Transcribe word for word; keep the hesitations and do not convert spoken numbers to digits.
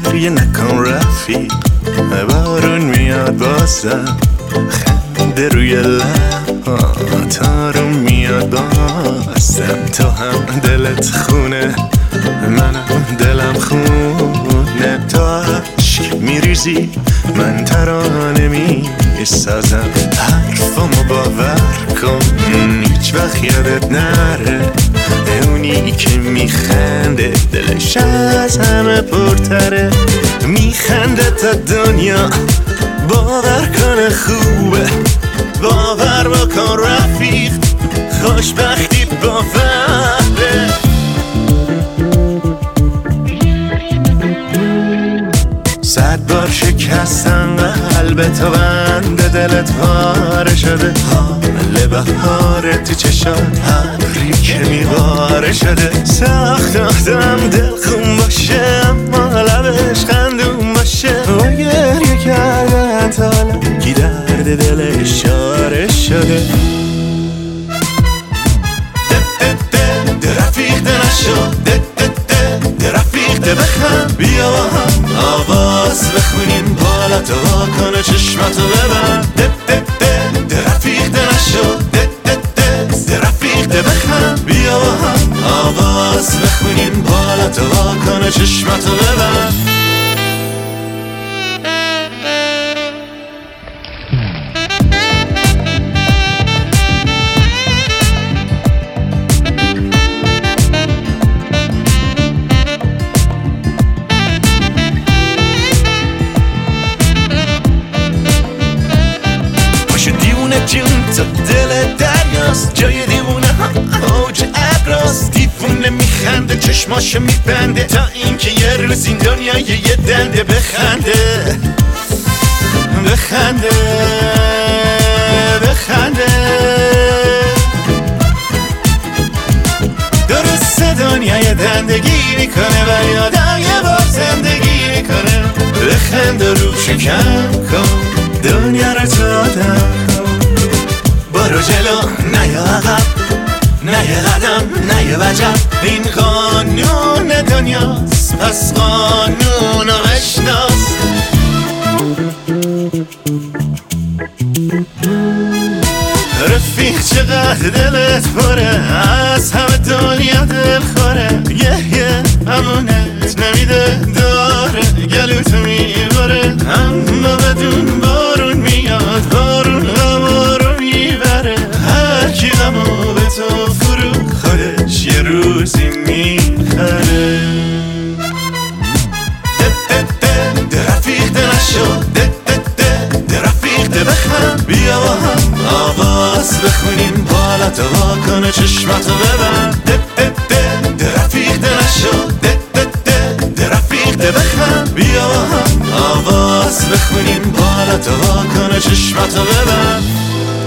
گریه نکن رفیق، بارون میاد بازم، خنده روی لبات آروم میاد بازم. تو هم دلت خونه، منم دلم خونه، تو عشق میریزی من ترانه میسازم. حرفامو باور کن هیچ وقت یادت نره، اونی که میخنده دلش از همه پرتره. میخنده تا دنیا باور کنه خوبه، باور بکن رفیق خوشبختی باوره. صد بار شکستن قلب تو، بند دلت پاره شده، حال بهار تو چشات ابری که میباره شده. سخت آدم دل خون باشه اما لبش خندون باشه، و گریه کردن تا حالا کی درد دلش چاره شده. رفیق ده نشو، ده ده ده ده رفیق ده بخند، بیا با هم آواز بخونیم، بالا تو واکنه چشمتو ببند. ده ده ده ده رفیق ده نشو، ده ده ده ده رفیق ده بخند، بیا با هم آواز بخونیم، بالا تو واکنه چشمتو ببند. جون تو دل دریاست، جای دیوونه ها اوج ابراست. دیوونه میخنده چشماشو میبنده، تا اینکه یه روز این دنیا یه دنده بخنده بخنده بخنده. درست دنیا یه دنده گیری کنه و یادم یه بار زندگی میکنه. بخنده رو شکم کن دنیا رو تو آدم کن، برو جلو نه یه عقب، نه یه قدم نه یه وجب. این قانون دنیاست پس قانون رو بشناس. رفیق چقدر دلت پره، از همه دنیا دل خوره. یه یه امونت نمیده داره، گلوتو میباره اما بدون بارون میاد، بارون غمارو میبره. هر کی غمو به تو فرو خودش یه روزی میخره. ده ده ده ده رفیق ده نشو، ده ده ده ده رفیق ده بخند، بیا با هم آواز بخونیم، بالا تو واکنه چشمتو ببند. ده ده ده ده رفیق ده نشو، ده ده ده ده رفیق ده بخند، بیا با هم آواز بخونیم، بالا تو واکنه چشمتو ببند.